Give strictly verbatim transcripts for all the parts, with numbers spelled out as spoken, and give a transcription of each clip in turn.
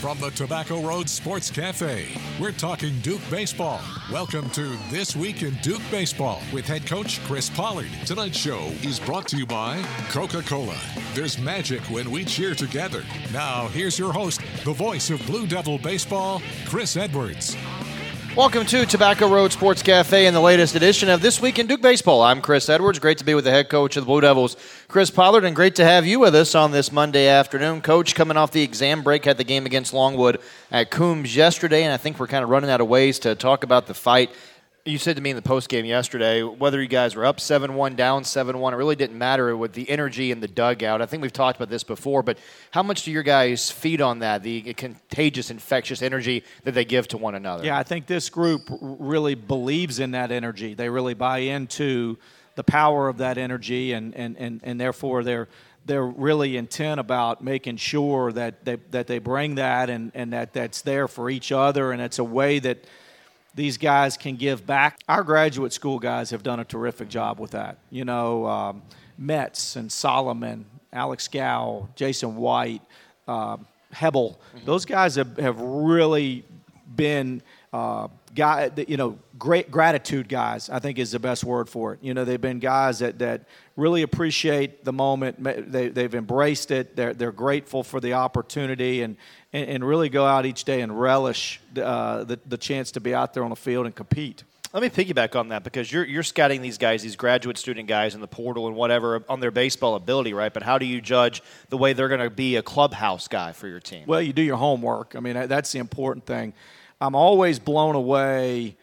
From the Tobacco Road Sports Cafe, we're talking Duke baseball. Welcome to This Week in Duke Baseball with head coach Chris Pollard. Tonight's show is brought to you by Coca-Cola. There's magic when we cheer together. Now, here's your host, the voice of Blue Devil baseball, Chris Edwards. Welcome to Tobacco Road Sports Cafe and the latest edition of This Week in Duke Baseball. I'm Chris Edwards. Great to be with the head coach of the Blue Devils, Chris Pollard, and great to have you with us on this Monday afternoon. Coach, coming off the exam break, had the game against Longwood at Coombs yesterday, and I think we're kind of running out of ways to talk about the fight. You said to me in the postgame yesterday, whether you guys were up seven one, down seven one, it really didn't matter with the energy in the dugout. I think we've talked about this before, but how much do your guys feed on that, the contagious, infectious energy that they give to one another? Yeah, I think this group really believes in that energy. They really buy into the power of that energy, and, and, and, and therefore they're they're really intent about making sure that they, that they bring that and, and that that's there for each other, and it's a way that these guys can give back. Our graduate school guys have done a terrific job with that. You know, um, Metz and Solomon, Alex Gow, Jason White, uh, Hebel. Mm-hmm. Those guys have, have really been, uh, guy, you know, great gratitude guys, I think is the best word for it. You know, they've been guys that, that really appreciate the moment. They, they've embraced it. They're, they're grateful for the opportunity and, and, and really go out each day and relish uh, the, the chance to be out there on the field and compete. Let me piggyback on that because you're you're scouting these guys, these graduate student guys in the portal and whatever on their baseball ability, right? But how do you judge the way they're going to be a clubhouse guy for your team? Well, you do your homework. I mean, that's the important thing. I'm always blown away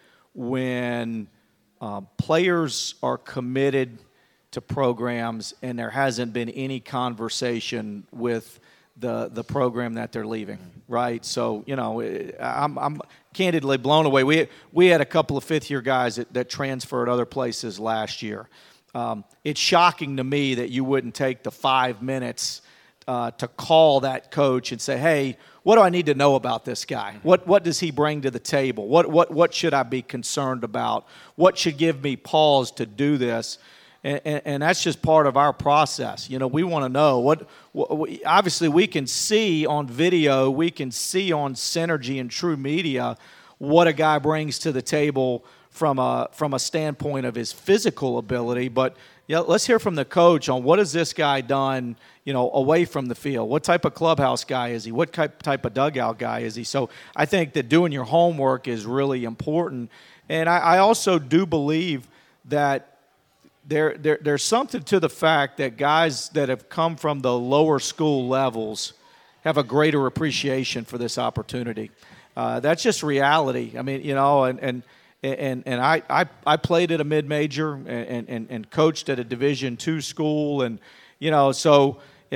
when uh, players are committed to programs and there hasn't been any conversation with the the program that they're leaving, right? So, you know, I'm, I'm candidly blown away. We we had a couple of fifth-year guys that, that transferred other places last year. Um, it's shocking to me that you wouldn't take the five minutes uh, to call that coach and say, hey, what do I need to know about this guy? What what does he bring to the table? What what what should I be concerned about? What should give me pause to do this? And, and, and that's just part of our process. You know, we want to know what, what. Obviously, we can see on video, we can see on Synergy and True Media what a guy brings to the table from a from a standpoint of his physical ability. But yeah, let's hear from the coach on what has this guy done, you know, away from the field. What type of clubhouse guy is he? What type of dugout guy is he? So I think that doing your homework is really important. And I, I also do believe that there, there there's something to the fact that guys that have come from the lower school levels have a greater appreciation for this opportunity. Uh, that's just reality. I mean, you know, and and – And and I, I, I played at a mid-major and, and, and coached at a Division two school. And, you know, so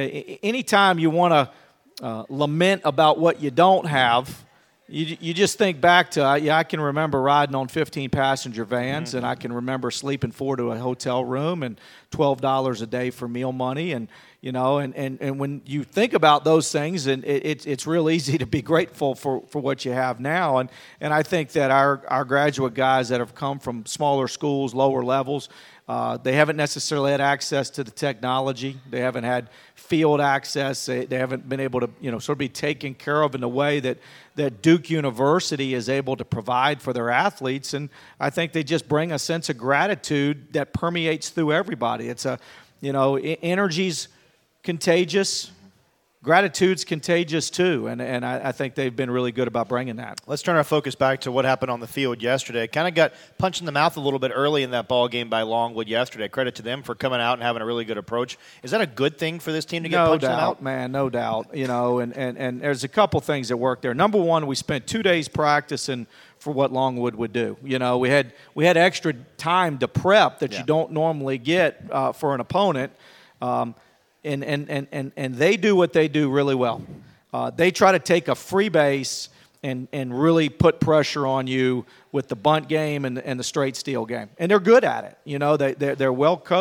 anytime you want to uh, lament about what you don't have, you you just think back to, yeah, I can remember riding on fifteen-passenger vans, mm-hmm. and I can remember sleeping four to a hotel room and twelve dollars a day for meal money. And, you know, and, and, and when you think about those things, and it, it, it's real easy to be grateful for, for what you have now. And and I think that our, our graduate guys that have come from smaller schools, lower levels, uh, they haven't necessarily had access to the technology. They haven't had field access. They, they haven't been able to, you know, sort of be taken care of in a way that, that Duke University is able to provide for their athletes. And I think they just bring a sense of gratitude that permeates through everybody. It's a, you know, energy's contagious. Gratitude's contagious too, and and I, I think they've been really good about bringing that. Let's turn our focus back to what happened on the field yesterday. Kind of got punched in the mouth a little bit early in that ball game by Longwood yesterday. Credit to them for coming out and having a really good approach. Is that a good thing for this team to get no punched doubt, in the mouth? man, no doubt. You know, and, and, and there's a couple things that work there. Number one, we spent two days practicing for what Longwood would do. You know, we had we had extra time to prep that yeah. you don't normally get uh, for an opponent. Um, And, and, and, and, and they do what they do really well. Uh, they try to take a free base and, and really put pressure on you with the bunt game and, and the straight steal game. And they're good at it. You know, they, they're, they're well coached.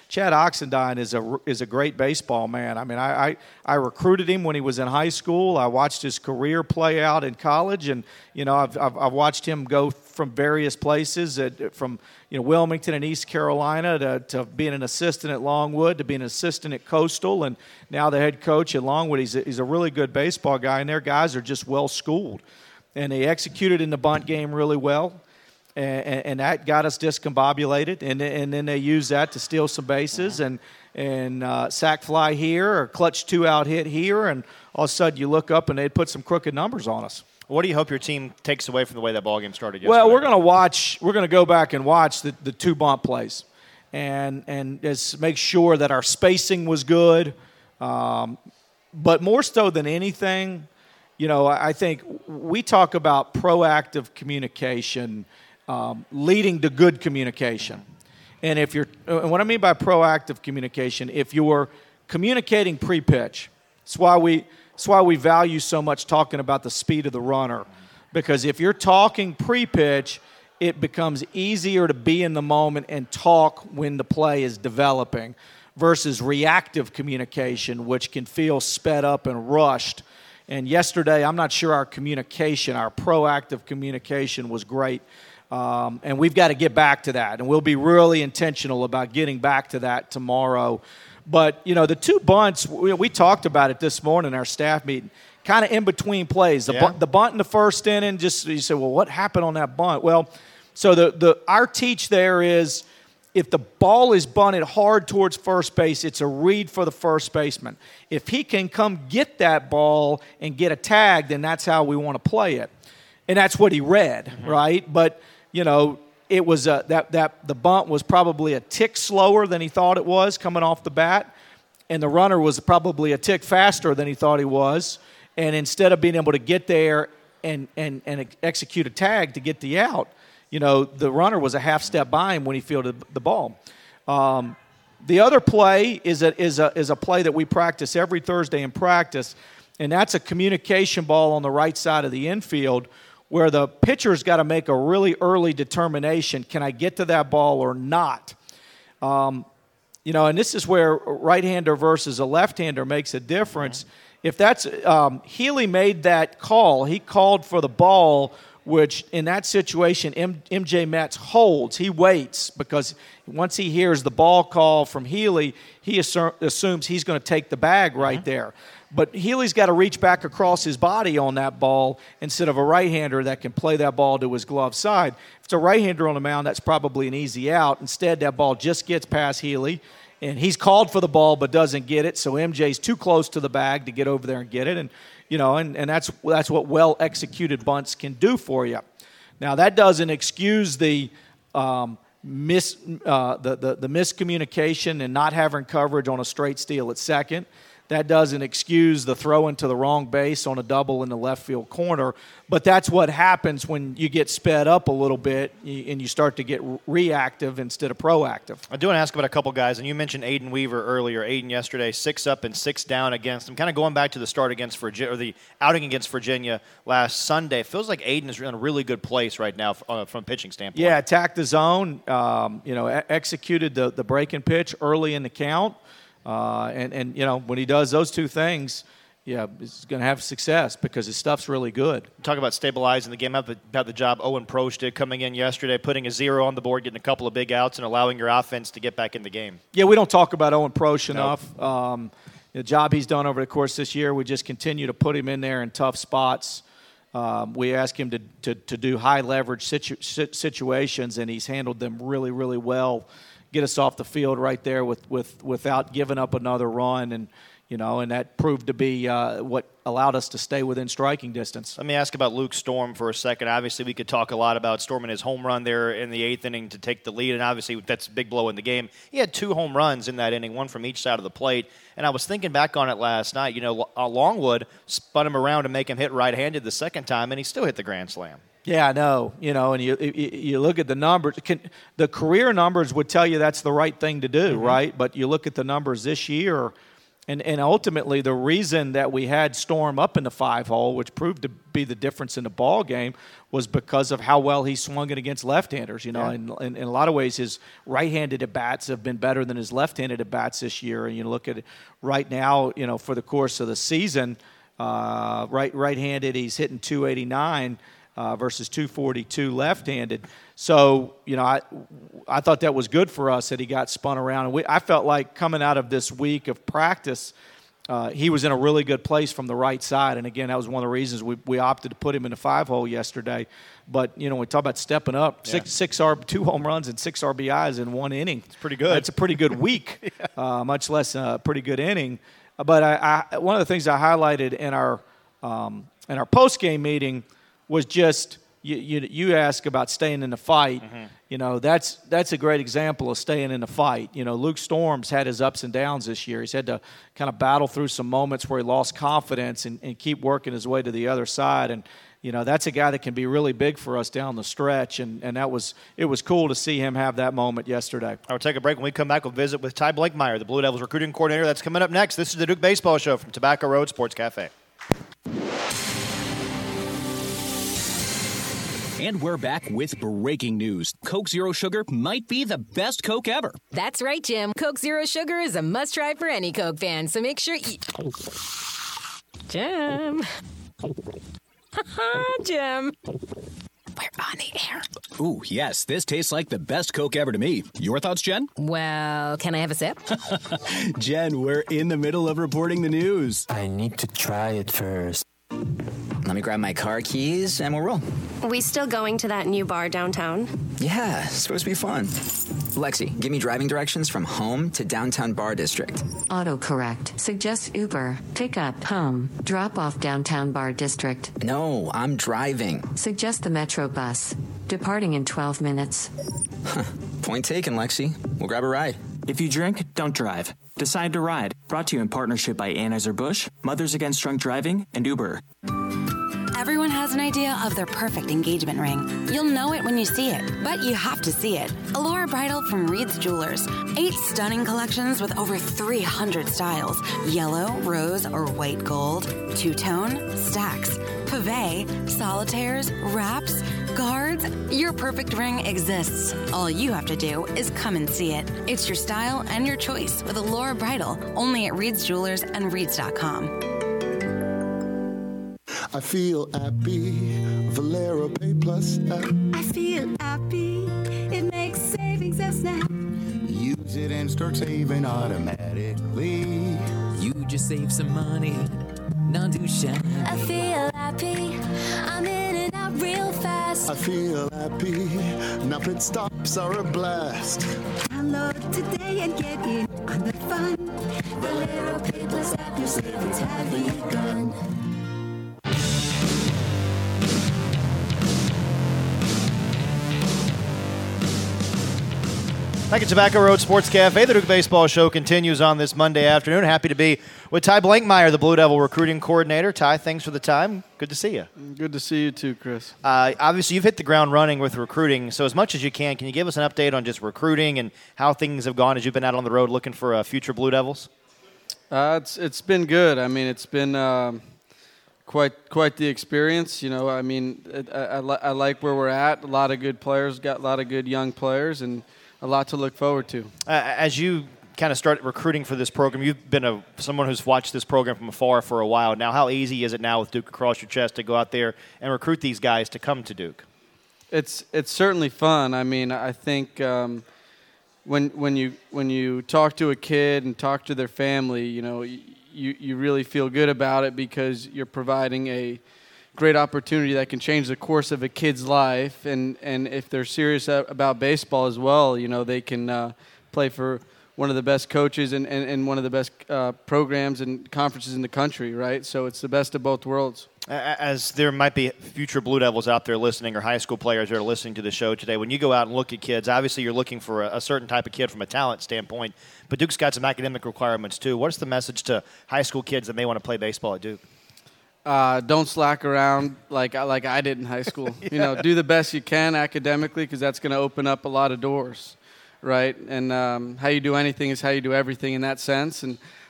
Chad Oxendine is a is a great baseball man. I mean, I, I I recruited him when he was in high school. I watched his career play out in college, and you know, I've I've, I've watched him go from various places, at, from you know Wilmington and East Carolina to, to being an assistant at Longwood, to being an assistant at Coastal, and now the head coach at Longwood. He's a, he's a really good baseball guy, and their guys are just well schooled, and they executed in the bunt game really well. And, and that got us discombobulated, and and then they used that to steal some bases and and uh, sack fly here or clutch two out hit here, and all of a sudden you look up and they'd put some crooked numbers on us. What do you hope your team takes away from the way that ball game started yesterday? Well, we're going to watch. We're going to go back and watch the, the two bunt plays, and and just make sure that our spacing was good. Um, but more so than anything, you know, I think we talk about proactive communication. Um, leading to good communication. And if you're, and what I mean by proactive communication, if you're communicating pre-pitch, that's why we, that's why we value so much talking about the speed of the runner. Because if you're talking pre-pitch, it becomes easier to be in the moment and talk when the play is developing versus reactive communication, which can feel sped up and rushed. And yesterday, I'm not sure our communication, our proactive communication was great. Um, and we've got to get back to that, and we'll be really intentional about getting back to that tomorrow. But, you know, the two bunts, we, we talked about it this morning in our staff meeting, kind of in between plays. The, yeah. bunt, the bunt in the first inning, just you say, well, what happened on that bunt? Well, so the, the our teach there is if the ball is bunted hard towards first base, it's a read for the first baseman. If he can come get that ball and get a tag, then that's how we want to play it. And that's what he read, mm-hmm. right? But you know, it was a, that that the bunt was probably a tick slower than he thought it was coming off the bat, and the runner was probably a tick faster than he thought he was. And instead of being able to get there and and and execute a tag to get the out, you know, the runner was a half step by him when he fielded the ball. Um, the other play is a is a is a play that we practice every Thursday in practice, and that's a communication ball on the right side of the infield, where the pitcher's got to make a really early determination, can I get to that ball or not? Um, you know, and this is where a right-hander versus a left-hander makes a difference. If that's um, Healy made that call, he called for the ball, which in that situation M- MJ Metz holds. He waits because once he hears the ball call from Healy, he assu- assumes he's going to take the bag right mm-hmm. there. But Healy's got to reach back across his body on that ball instead of a right-hander that can play that ball to his glove side. If it's a right-hander on the mound, that's probably an easy out. Instead, that ball just gets past Healy, and he's called for the ball but doesn't get it, so M J's too close to the bag to get over there and get it. And you know, and, and that's that's what well-executed bunts can do for you. Now, that doesn't excuse the um, mis uh, the, the the miscommunication and not having coverage on a straight steal at second. That doesn't excuse the throw into the wrong base on a double in the left field corner. But that's what happens when you get sped up a little bit and you start to get reactive instead of proactive. I do want to ask about a couple guys, and you mentioned Aiden Weaver earlier. Aiden yesterday, six up and six down against them. Kind of going back to the start against Virginia, or the outing against Virginia last Sunday. It feels like Aiden is in a really good place right now uh, from a pitching standpoint. Yeah, attacked the zone, um, you know, executed the, the breaking pitch early in the count. Uh, and, and, you know, when he does those two things, yeah, he's going to have success because his stuff's really good. Talk about stabilizing the game. How the, how the job Owen Prost did coming in yesterday, putting a zero on the board, getting a couple of big outs, and allowing your offense to get back in the game. Yeah, we don't talk about Owen Prost nope. enough. Um, the job he's done over the course this year, we just continue to put him in there in tough spots. Um, we ask him to, to, to do high-leverage situ- situations, and he's handled them really, really well. Get us off the field right there with, with without giving up another run, and you know, and that proved to be uh, what allowed us to stay within striking distance. Let me ask about Luke Storm for a second. Obviously, we could talk a lot about Storm and his home run there in the eighth inning to take the lead, and obviously that's a big blow in the game. He had two home runs in that inning, one from each side of the plate, and I was thinking back on it last night. You know, Longwood spun him around to make him hit right-handed the second time, and he still hit the grand slam. Yeah, I know. You know, and you you, you look at the numbers. Can, the career numbers would tell you that's the right thing to do, mm-hmm. right? But you look at the numbers this year, And and ultimately, the reason that we had Storm up in the five hole, which proved to be the difference in the ball game, was because of how well he swung it against left-handers. You know, yeah. in, in, in a lot of ways, his right-handed at-bats have been better than his left-handed at-bats this year. And you look at it right now, you know, for the course of the season, uh, right right-handed, he's hitting two eighty-nine uh, versus two forty-two left-handed. So, you know, I I thought that was good for us that he got spun around. And we, I felt like coming out of this week of practice, uh, he was in a really good place from the right side. And, again, that was one of the reasons we, we opted to put him in the five-hole yesterday. But, you know, we talk about stepping up, yeah. six, six R, two home runs and six R B Is in one inning. It's pretty good. It's a pretty good week, yeah. uh, much less a pretty good inning. But I, I, one of the things I highlighted in our um, in our post-game meeting was just – You, you you ask about staying in the fight. Mm-hmm. You know, that's that's a great example of staying in the fight. You know, Luke Storm's had his ups and downs this year. He's had to kind of battle through some moments where he lost confidence and, and keep working his way to the other side. And, you know, that's a guy that can be really big for us down the stretch. And, and that was it was cool to see him have that moment yesterday. All right, we'll take a break. When we come back, we'll visit with Ty Blankmeyer, the Blue Devils recruiting coordinator. That's coming up next. This is the Duke Baseball Show from Tobacco Road Sports Cafe. And we're back with breaking news. Coke Zero Sugar might be the best Coke ever. That's right, Jim. Coke Zero Sugar is a must-try for any Coke fan, so make sure you... Jim. Jim. We're on the air. Ooh, yes, this tastes like the best Coke ever to me. Your thoughts, Jen? Well, can I have a sip? Jen, we're in the middle of reporting the news. I need to try it first. Let me grab my car keys and we'll roll. Are we still going to that new bar downtown? Yeah, it's supposed to be fun. Lexi, give me driving directions from home to downtown bar district. Autocorrect. Suggest Uber. Pick up. Home. Drop off downtown bar district. No, I'm driving. Suggest the Metro bus. Departing in twelve minutes. Huh. Point taken, Lexi. We'll grab a ride. If you drink, don't drive. Decide to ride. Brought to you in partnership by Anheuser-Busch, Mothers Against Drunk Driving, and Uber. Everyone has an idea of their perfect engagement ring. You'll know it when you see it, but you have to see it. Allure Bridal from Reed's Jewelers. Eight stunning collections with over three hundred styles. Yellow, rose, or white gold. Two-tone, stacks, pave, solitaires, wraps, guards. Your perfect ring exists. All you have to do is come and see it. It's your style and your choice with Allure Bridal, only at Reed's Jewelers and Reed's dot com. I feel happy, Valero Pay Plus app. I feel happy, it makes savings a snap. Use it and start saving automatically. You just save some money, not too shabby. I feel happy, I'm in and out real fast. I feel happy, now pit stops are a blast. Download today and get in on the fun. Valero Pay Plus app, your savings have begun. Back at Tobacco Road Sports Cafe, the Duke Baseball Show continues on this Monday afternoon. Happy to be with Ty Blankmeyer, the Blue Devil recruiting coordinator. Ty, thanks for the time. Good to see you. Good to see you too, Chris. Uh, obviously, you've hit the ground running with recruiting, so as much as you can, can you give us an update on just recruiting and how things have gone as you've been out on the road looking for uh, future Blue Devils? Uh, it's it's been good. I mean, it's been um, quite quite the experience. You know, I mean, it, I, I, li- I like where we're at. A lot of good players, got a lot of good young players, and a lot to look forward to. Uh, as you kind of start recruiting for this program, you've been a someone who's watched this program from afar for a while now. How easy is it now with Duke across your chest to go out there and recruit these guys to come to Duke? It's it's certainly fun. I mean, I think um, when when you when you talk to a kid and talk to their family, you know, you you really feel good about it because you're providing a great opportunity that can change the course of a kid's life, and, and if they're serious about baseball as well, you know, they can uh, play for one of the best coaches and, and, and one of the best uh, programs and conferences in the country, right? So it's the best of both worlds. As there might be future Blue Devils out there listening or high school players that are listening to the show today, when you go out and look at kids, obviously you're looking for a, a certain type of kid from a talent standpoint, but Duke's got some academic requirements too. What's the message to high school kids that may want to play baseball at Duke? Uh, don't slack around like like I did in high school. yeah. You know, do the best you can academically because that's going to open up a lot of doors, right? And um, how you do anything is how you do everything in that sense. And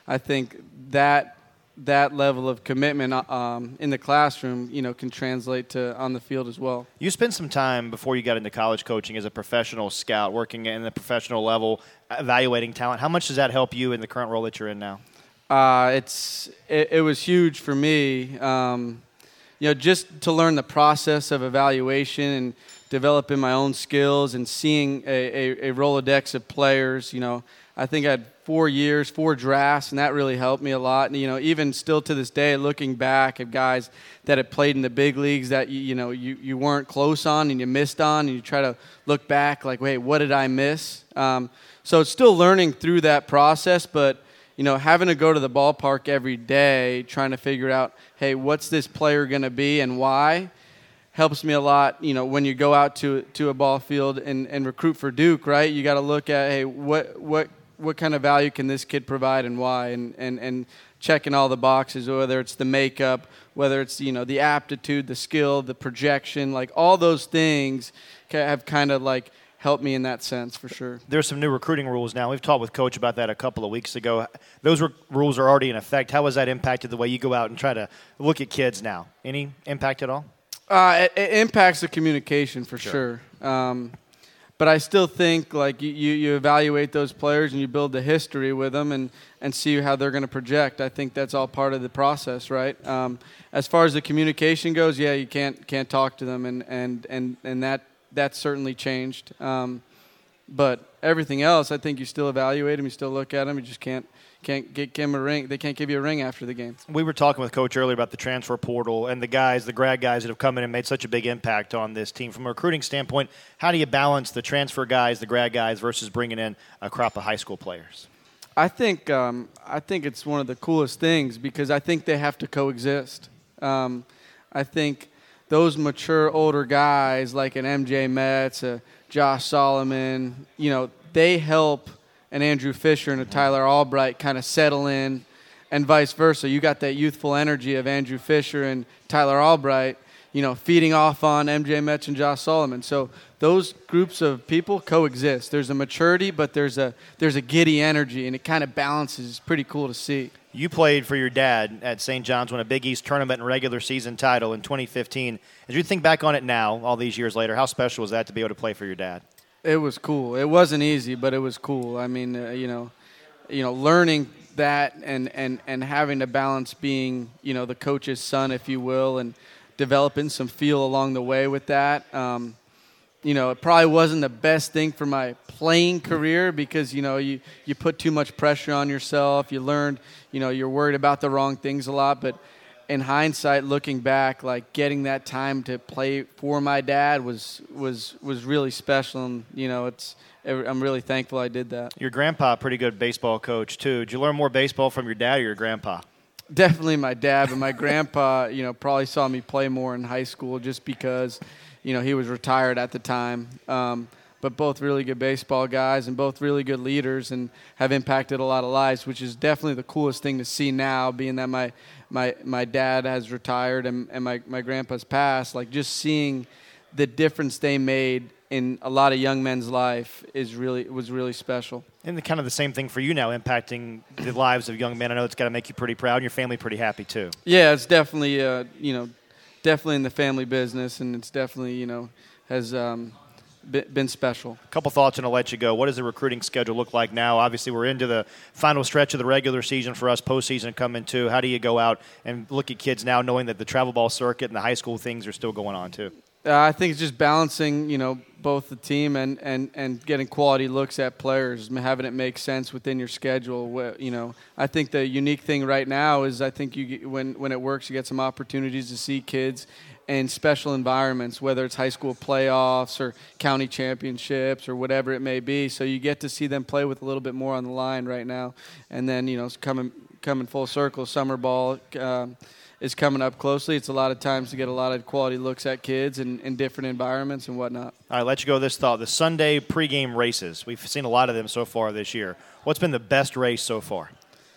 I think that that level of commitment um, in the classroom, you know, can translate to on the field as well. You spent some time before you got into college coaching as a professional scout, working in the professional level, evaluating talent. How much does that help you in the current role that you're in now? Uh, it's it, it was huge for me, um, you know, just to learn the process of evaluation and developing my own skills and seeing a, a, a Rolodex of players. You know, I think I had four years, four drafts, and that really helped me a lot. And, you know, even still to this day, looking back at guys that had played in the big leagues that, you, you know, you, you weren't close on and you missed on, and you try to look back like, wait, what did I miss? Um, so it's still learning through that process, but, you know, having to go to the ballpark every day, trying to figure out, hey, what's this player going to be and why, helps me a lot. You know, when you go out to to a ball field and, and recruit for Duke, right, you got to look at, hey, what what what kind of value can this kid provide and why, and, and, and checking all the boxes, whether it's the makeup, whether it's, you know, the aptitude, the skill, the projection, like all those things have kind of like helped me in that sense for sure. There's some new recruiting rules now. We've talked with Coach about that a couple of weeks ago. Those re- rules are already in effect. How has that impacted the way you go out and try to look at kids now? Any impact at all? Uh, it, it impacts the communication for Sure. sure. Um, But I still think, like, you, you evaluate those players and you build the history with them and, and see how they're going to project. I think that's all part of the process, right? Um, as far as the communication goes, yeah, you can't can't talk to them, and, and, and, and that that's certainly changed. Um, but everything else, I think you still evaluate them, you still look at them, you just can't can't get give them a ring. They can't give you a ring after the game. We were talking with Coach earlier about the transfer portal and the guys, the grad guys that have come in and made such a big impact on this team. From a recruiting standpoint, how do you balance the transfer guys, the grad guys, versus bringing in a crop of high school players? I think um, I think it's one of the coolest things because I think they have to coexist. Um, I think those mature older guys like an M J Metz, a Josh Solomon, you know, they help an Andrew Fisher and a Tyler Albright kind of settle in, and vice versa. You got that youthful energy of Andrew Fisher and Tyler Albright, you know, feeding off on M J Metz and Josh Solomon. So those groups of people coexist. There's a maturity, but there's a there's a giddy energy, and it kind of balances. It's pretty cool to see. You played for your dad at Saint John's, won a Big East tournament and regular season title in twenty fifteen. As you think back on it now, all these years later, how special was that to be able to play for your dad? It was cool. It wasn't easy, but it was cool. I mean, uh, you know, you know, learning that and, and, and having to balance being, you know, the coach's son, if you will, and developing some feel along the way with that. Um, you know, it probably wasn't the best thing for my playing career because, you know, you, you put too much pressure on yourself. You learned, you know, you're worried about the wrong things a lot, but in hindsight, looking back, like getting that time to play for my dad was was was really special, and you know, it's I'm really thankful I did that. Your grandpa, a pretty good baseball coach too. Did you learn more baseball from your dad or your grandpa? Definitely my dad, but my grandpa, you know, probably saw me play more in high school just because, you know, he was retired at the time. Um, but both really good baseball guys and both really good leaders and have impacted a lot of lives, which is definitely the coolest thing to see now, being that my my, my dad has retired and, and my, my grandpa's passed. Like, just seeing the difference they made in a lot of young men's life is really was really special. And the, kind of the same thing for you now, impacting the lives of young men. I know it's got to make you pretty proud and your family pretty happy too. Yeah, it's definitely, uh, you know, definitely in the family business, and it's definitely, you know, has um, – been special. A couple thoughts and I'll let you go. What does the recruiting schedule look like now? Obviously, we're into the final stretch of the regular season for us, postseason coming too. How do you go out and look at kids now knowing that the travel ball circuit and the high school things are still going on too? Uh, I think it's just balancing, you know, both the team and, and, and getting quality looks at players, having it make sense within your schedule. You know, I think the unique thing right now is I think you get, when when it works, you get some opportunities to see kids in special environments, whether it's high school playoffs or county championships or whatever it may be. So you get to see them play with a little bit more on the line right now. And then, you know, it's coming coming full circle, summer ball um, is coming up closely. It's a lot of times to get a lot of quality looks at kids in, in different environments and whatnot. All right, let you go with this thought. The Sunday pregame races, we've seen a lot of them so far this year. What's been the best race so far?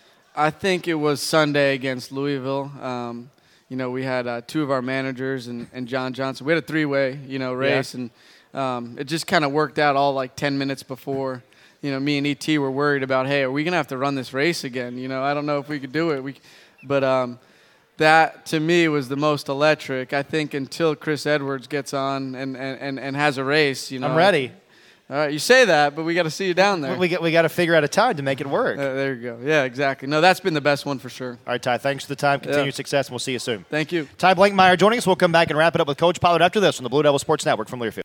I think it was Sunday against Louisville. Um, You know, we had uh, two of our managers and, and John Johnson. We had a three-way, you know, race, yeah. and um, it just kind of worked out all like ten minutes before you know, me and E T were worried about, hey, are we going to have to run this race again? You know, I don't know if we could do it. We, but um, that, to me, was the most electric. I think until Chris Edwards gets on and, and, and has a race, you know. I'm ready. All right, you say that, but we got to see you down there. We got we got to figure out a time to make it work. Uh, there you go. Yeah, exactly. No, that's been the best one for sure. All right, Ty, thanks for the time. Continued Yeah. success, and we'll see you soon. Thank you. Ty Blankmeyer joining us. We'll come back and wrap it up with Coach Pollard after this on the Blue Devil Sports Network from Learfield.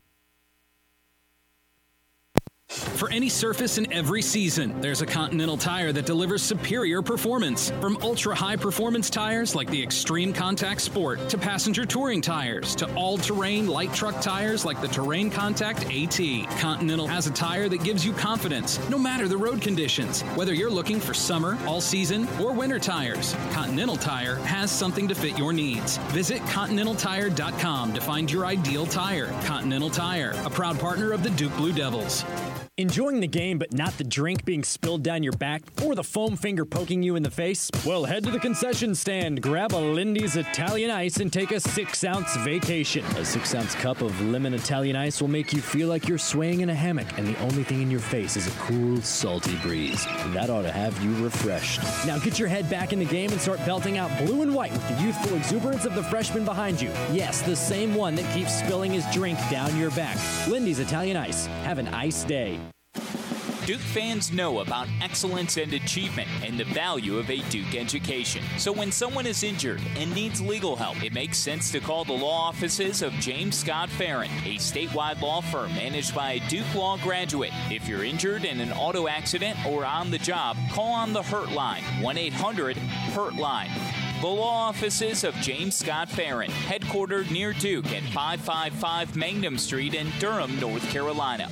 For any surface in every season, there's a Continental Tire that delivers superior performance. From ultra-high performance tires like the Extreme Contact Sport to passenger touring tires to all-terrain light truck tires like the Terrain Contact AT. Continental has a tire that gives you confidence no matter the road conditions. Whether you're looking for summer, all-season, or winter tires, Continental Tire has something to fit your needs. Visit continental tire dot com to find your ideal tire. Continental Tire, a proud partner of the Duke Blue Devils. Enjoying the game but not the drink being spilled down your back or the foam finger poking you in the face? Well, head to the concession stand, grab a Lindy's Italian Ice, and take a six-ounce vacation. A six-ounce cup of lemon Italian Ice will make you feel like you're swaying in a hammock, and the only thing in your face is a cool, salty breeze. That ought to have you refreshed. Now get your head back in the game and start belting out blue and white with the youthful exuberance of the freshman behind you. Yes, the same one that keeps spilling his drink down your back. Lindy's Italian Ice. Have an ice day. Duke fans know about excellence and achievement and the value of a Duke education. So when someone is injured and needs legal help, it makes sense to call the law offices of James Scott Farron, a statewide law firm managed by a Duke Law graduate. If you're injured in an auto accident or on the job, call on the Hurt Line, one eight hundred hurt line. The law offices of James Scott Farron, headquartered near Duke at five five five Mangum Street in Durham, North Carolina.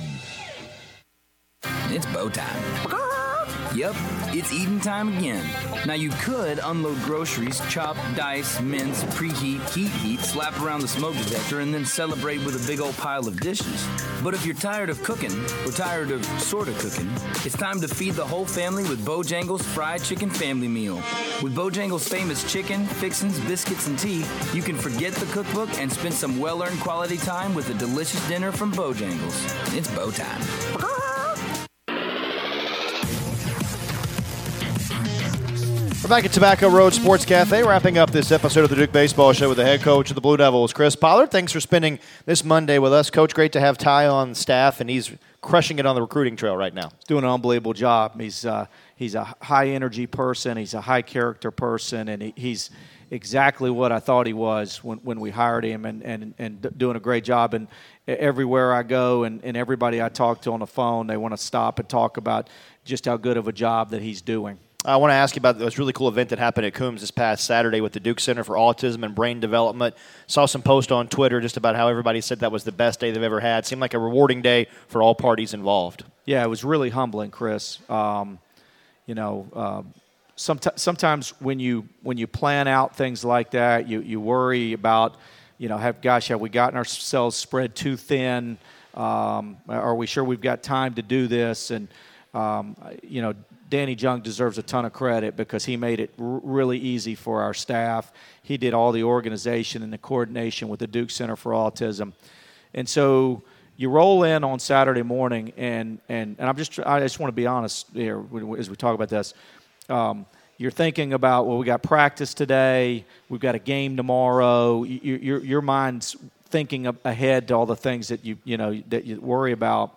It's bow time. Yep, it's eating time again. Now you could unload groceries, chop, dice, mince, preheat, heat heat, slap around the smoke detector, and then celebrate with a big old pile of dishes. But if you're tired of cooking, or tired of sorta cooking, it's time to feed the whole family with Bojangles Fried Chicken Family Meal. With Bojangles' famous chicken, fixins, biscuits, and tea, you can forget the cookbook and spend some well-earned quality time with a delicious dinner from Bojangles. It's bow time. We're back at Tobacco Road Sports Cafe, wrapping up this episode of the Duke Baseball Show with the head coach of the Blue Devils, Chris Pollard. Thanks for spending this Monday with us. Coach, great to have Ty on staff, and he's crushing it on the recruiting trail right now. He's doing an unbelievable job. He's uh, he's a high-energy person. He's a high-character person, and he, he's exactly what I thought he was when, when we hired him, and, and, and doing a great job. And everywhere I go and, and everybody I talk to on the phone, they want to stop and talk about just how good of a job that he's doing. I want to ask you about this really cool event that happened at Coombs this past Saturday with the Duke Center for Autism and Brain Development. Saw some posts on Twitter just about how everybody said that was the best day they've ever had. Seemed like a rewarding day for all parties involved. Yeah, it was really humbling, Chris. Um, you know, uh, somet- sometimes when you when you plan out things like that, you, you worry about, you know, have gosh, have we gotten ourselves spread too thin? Um, are we sure we've got time to do this? And, um, you know, Danny Jung deserves a ton of credit because he made it r- really easy for our staff. He did all the organization and the coordination with the Duke Center for Autism. And so you roll in on Saturday morning, and and, and I'm just I just want to be honest here as we talk about this. Um, you're thinking about, well, we got practice today, we've got a game tomorrow. You, your your mind's thinking ahead to all the things that you you know that you worry about,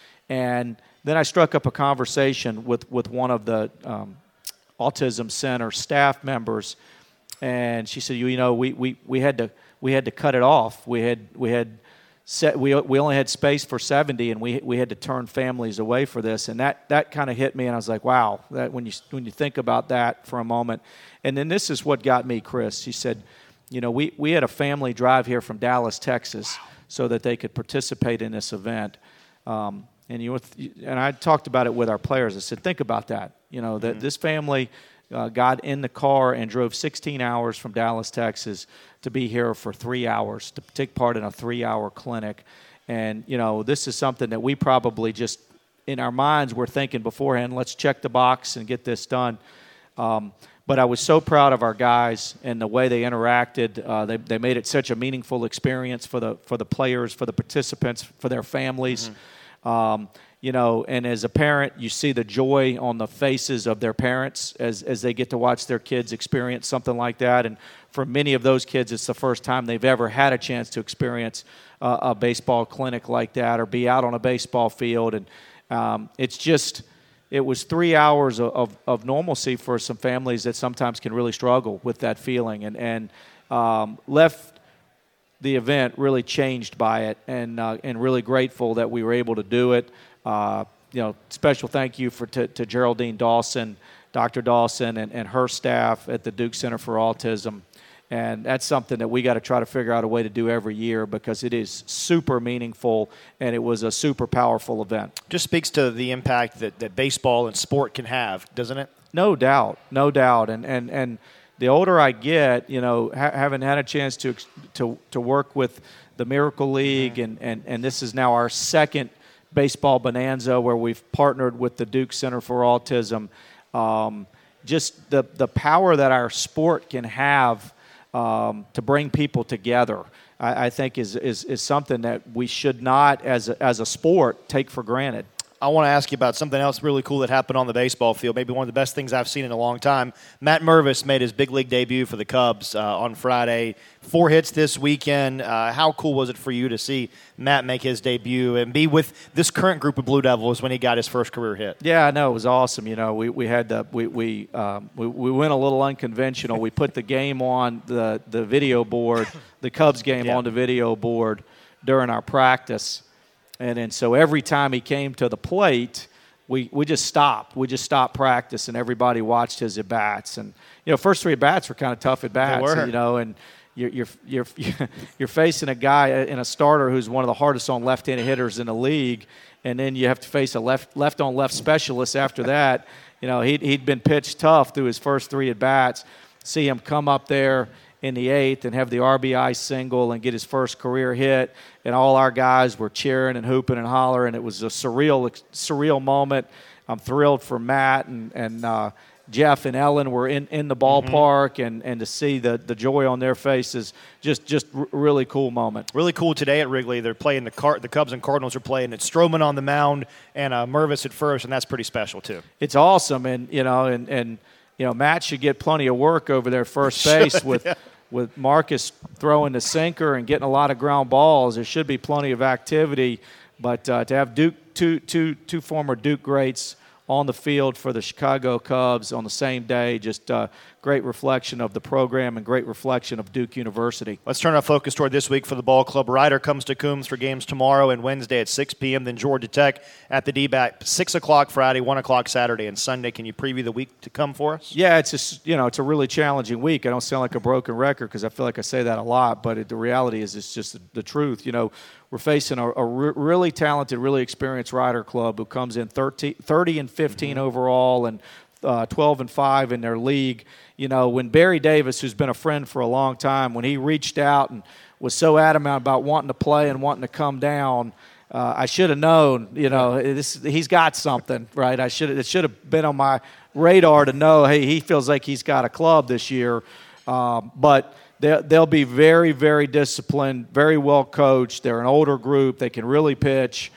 and then I struck up a conversation with, with one of the um, Autism Center staff members, and she said, "You, you know, we, we, we had to we had to cut it off. We had we had set we we only had space for seventy, and we we had to turn families away for this." And that, that kind of hit me, and I was like, "Wow!" That when you when you think about that for a moment, and then this is what got me, Chris. She said, "You know, we we had a family drive here from Dallas, Texas, so that they could participate in this event." Um, And you and I talked about it with our players. I said, think about that. You know, that mm-hmm. this family uh, got in the car and drove sixteen hours from Dallas, Texas, to be here for three hours to take part in a three-hour clinic. And you know, this is something that we probably just in our minds were thinking beforehand. Let's check the box and get this done. Um, but I was so proud of our guys and the way they interacted. Uh, they they made it such a meaningful experience for the for the players, for the participants, for their families. Mm-hmm. Um, you know, and as a parent, you see the joy on the faces of their parents as, as they get to watch their kids experience something like that. And for many of those kids, it's the first time they've ever had a chance to experience uh, a baseball clinic like that or be out on a baseball field. And um, it's just – it was three hours of, of, of normalcy for some families that sometimes can really struggle with that feeling, and, and um, left the event really changed by it, and uh, and really grateful that we were able to do it. Uh, you know, special thank you for to, to Geraldine Dawson, Doctor Dawson, and, and her staff at the Duke Center for Autism. And that's something that we got to try to figure out a way to do every year because it is super meaningful and it was a super powerful event. Just speaks to the impact that, that baseball and sport can have, doesn't it? No doubt, no doubt. And and, and the older I get, you know, ha- having had a chance to to to work with the Miracle League, mm-hmm. and, and, and this is now our second baseball bonanza where we've partnered with the Duke Center for Autism. Um, just the the power that our sport can have Um, to bring people together, I, I think is, is is something that we should not, as a, as a sport, take for granted. I want to ask you about something else really cool that happened on the baseball field, maybe one of the best things I've seen in a long time. Matt Mervis made his big league debut for the Cubs uh, on Friday. Four hits this weekend. Uh, how cool was it for you to see Matt make his debut and be with this current group of Blue Devils when he got his first career hit? Yeah, I know. It was awesome. You know, we, we had the, we we, um, we we went a little unconventional. We put the game on the, the video board, the Cubs game yeah. on the video board during our practice. And then so every time he came to the plate, we, we just stopped. We just stopped practice, and everybody watched his at-bats. And, you know, first three at-bats were kind of tough at-bats, they were. you know, and you're, you're, you're, you're facing a guy in a starter who's one of the hardest on left-handed hitters in the league, and then you have to face a left, left-on-left specialist after that. You know, he'd, he'd been pitched tough through his first three at-bats. See him come up there in the eighth and have the R B I single and get his first career hit, and all our guys were cheering and hooping and hollering. It was a surreal, surreal moment. I'm thrilled for Matt and, and uh, Jeff and Ellen were in, in the ballpark, mm-hmm. and, and to see the, the joy on their faces, just just r- really cool moment. Really cool today at Wrigley. They're playing the Car- the Cubs and Cardinals are playing. It's Stroman on the mound and uh, Mervis at first, and that's pretty special too. It's awesome, and you know, and and you know, Matt should get plenty of work over there first base should, with. Yeah. With Marcus throwing the sinker and getting a lot of ground balls. There should be plenty of activity, but uh, to have Duke two, two, two former Duke greats on the field for the Chicago Cubs on the same day, just uh, great reflection of the program and great reflection of Duke University. Let's turn our focus toward this week for the ball club. Ryder comes to Coombs for games tomorrow and Wednesday at six p.m., then Georgia Tech at the D B A C, six o'clock Friday, one o'clock Saturday, and Sunday. Can you preview the week to come for us? Yeah, it's just, you know, it's a really challenging week. I don't sound like a broken record because I feel like I say that a lot, but it, the reality is it's just the, the truth. You know, we're facing a, a re- really talented, really experienced Ryder club who comes in thirty, thirty and fifteen mm-hmm. overall and uh, twelve and five in their league. You know, when Barry Davis, who's been a friend for a long time, when he reached out and was so adamant about wanting to play and wanting to come down, uh, I should have known. You know, this, he's got something, right? I should it should have been on my radar to know. Hey, he feels like he's got a club this year, um, but. They'll be very, very disciplined, very well coached. They're an older group. They can really pitch,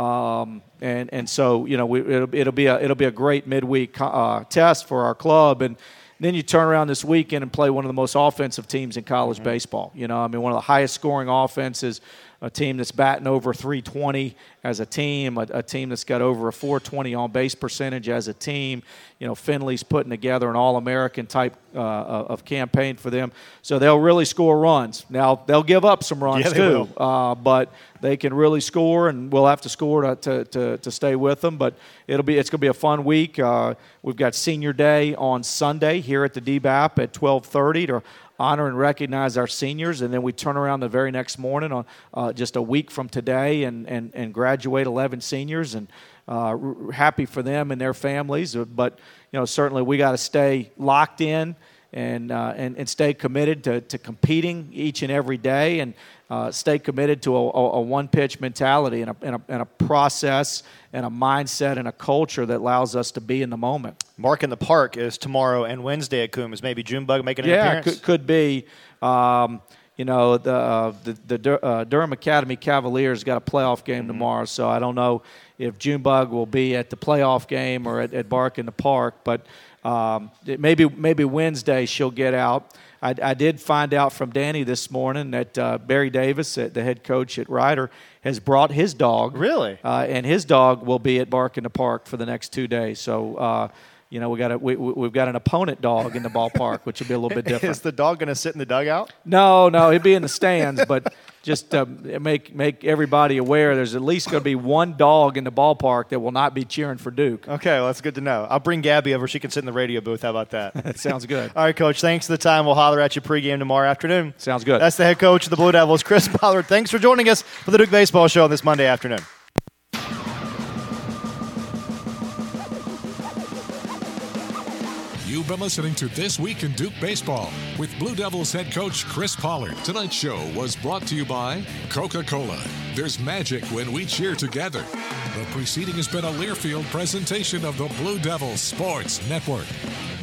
um, and and so you know we, it'll, it'll be a it'll be a great midweek uh, test for our club. And then you turn around this weekend and play one of the most offensive teams in college mm-hmm. baseball. You know, I mean, one of the highest scoring offenses. A team that's batting over three twenty as a team, a, a team that's got over a four twenty on-base percentage as a team. You know, Finley's putting together an All-American type uh, of campaign for them. So they'll really score runs. Now, they'll give up some runs yeah, too, uh, but they can really score, and we'll have to score to, to, to, to stay with them. But it'll be it's going to be a fun week. Uh, we've got Senior Day on Sunday here at the D B A P at twelve thirty to honor and recognize our seniors, and then we turn around the very next morning on uh, just a week from today and, and, and graduate eleven seniors, and uh, r- happy for them and their families. But you know, certainly we got to stay locked in and, uh, and and stay committed to, to competing each and every day, and uh, stay committed to a, a, a one-pitch mentality and a, and, a, and a process and a mindset and a culture that allows us to be in the moment. Mark in the Park is tomorrow and Wednesday at Coombs. Maybe Junebug making an yeah, appearance? Yeah, could, could be. Um, you know, the uh, the, the Dur- uh, Durham Academy Cavaliers got a playoff game mm-hmm. tomorrow, so I don't know if Junebug will be at the playoff game or at, at Bark in the Park, but um, it, maybe maybe Wednesday she'll get out. I, I did find out from Danny this morning that uh, Barry Davis, the head coach at Ryder, has brought his dog. Really? Uh, and his dog will be at Bark in the Park for the next two days. So, uh, you know, we got a, we, we've got an opponent dog in the ballpark, which will be a little bit different. Is the dog going to sit in the dugout? No, no, he'll be in the stands, but just uh, make make everybody aware there's at least going to be one dog in the ballpark that will not be cheering for Duke. Okay, well, that's good to know. I'll bring Gabby over. She can sit in the radio booth. How about that? That sounds good. All right, Coach, thanks for the time. We'll holler at you pregame tomorrow afternoon. Sounds good. That's the head coach of the Blue Devils, Chris Pollard. Thanks for joining us for the Duke Baseball Show on this Monday afternoon. You've been listening to This Week in Duke Baseball with Blue Devils head coach Chris Pollard. Tonight's show was brought to you by Coca-Cola. There's magic when we cheer together. The preceding has been a Learfield presentation of the Blue Devils Sports Network.